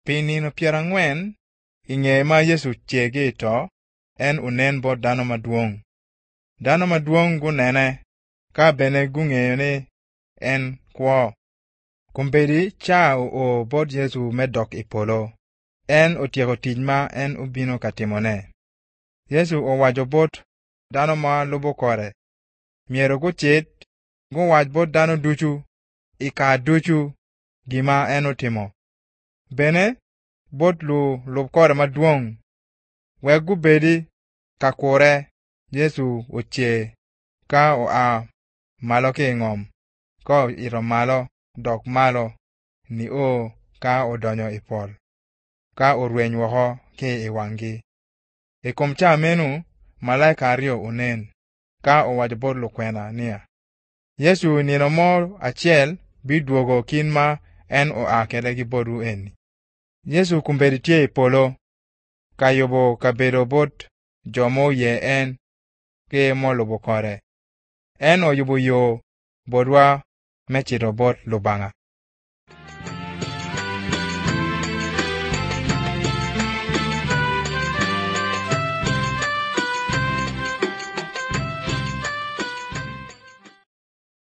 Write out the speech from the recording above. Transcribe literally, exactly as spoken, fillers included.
Pi nino pyera ng'wen, ing'e ma Yesu chege to, en unen bot dano maduong'. Dano maduong' gunene, ka bene gung'eyo ni en kwo. Kumbedi cha o bot Yesu medok i polo. En otieko tich ma en obino ka timone. Yesu owajo bot dano ma lubo kore. Miero gucit, guwach bot dano ducu, i ka ducu, gima en otimo. Bene, bot lu lub kore maduong'. Wek gubedi ka kure, Yesu oche ka oa malo ki ng'om, ka iro malo dok malo ni o ka odonyo i pol, ka orweny woko ki i wang'gi. I kom ca menu, malaika aryo onen, ka owajo bot lukwena niya, Yesu nino mo achiel biduogo kin ma en oa kede gi bodu eni. Yesu kumbedi tye i polo, ka yubo kabedo bot jo moye en ki molubo kore. En oyubo yo bodwa me cito bot lubang'a.